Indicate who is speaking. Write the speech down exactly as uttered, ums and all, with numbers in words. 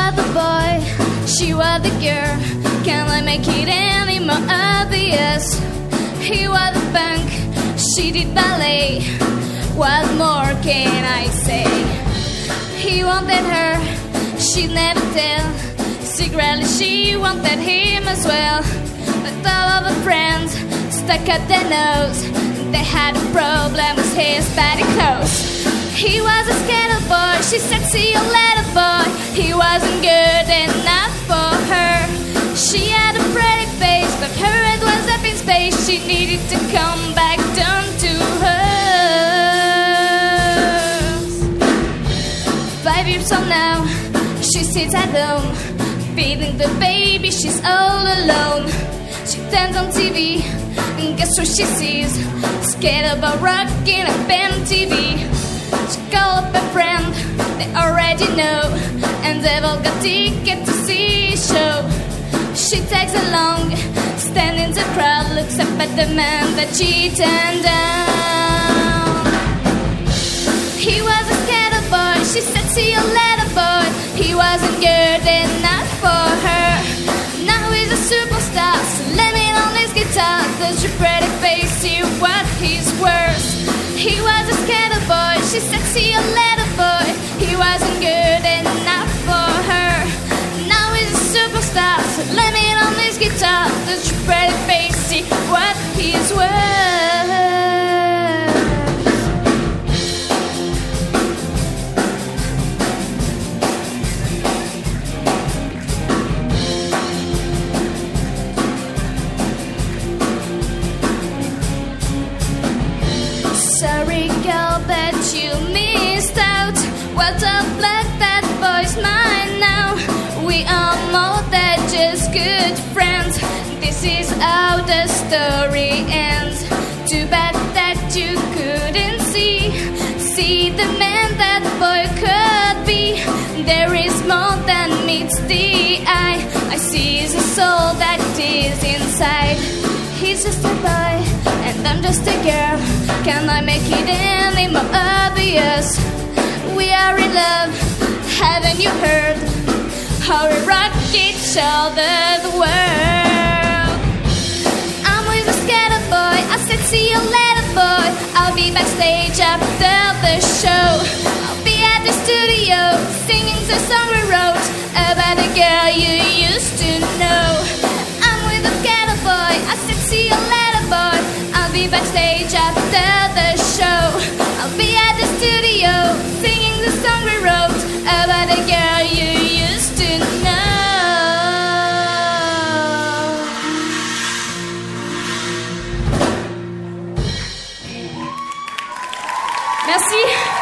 Speaker 1: was the boy, she was the girl. Can I make it any more obvious? He was the punk, she did ballet. What more can I say? He wanted her, she'd never tell. Secretly she wanted him as well. But all of her friends stuck up their nose. They had a problem with his baggy clothes. He was a skater boy, she said see you later boy. He wasn't good enough for her. She had a pretty face, but her head was up in space. She needed to come back down to hers. Five years old now, she sits at home, feeding the baby, she's all alone. She turns on T V, and guess what she sees? Skateboard rocking up M T V. She called up a friend, they already know, and they've all got tickets to see a show. She tags along, standing in the crowd, looks up at the man that she turned down. He was a skater boy, she said see you later boy. He wasn't good enough for her. Now he's a superstar, slamming on his guitar. Does your pretty face see what he's worth? He was a skater boy, she said see you later boy. He wasn't good enough for her. Now he's a superstar, slamming on his guitar. Does your pretty face see what he's worth? Sorry girl, but you missed out. What a luck, that boy's mine now. We are more than just good friends. This is how the story ends. Too bad that you couldn't see See the man that boy could be. There is more than meets the eye. I see the soul that is inside. He's just a boy, and I'm just a girl. Can I make it any more obvious? We are in love, haven't you heard? How we rock each other the world. I'm with a skater boy, I said see you later boy. I'll be backstage after the show. I'll be at the studio, singing the song we wrote about the girl you used to know. I'm with a skater boy, I said see you later boy. I'll be backstage after the show. I'll be at the studio, singing the song we wrote about the girl you used to know. Merci.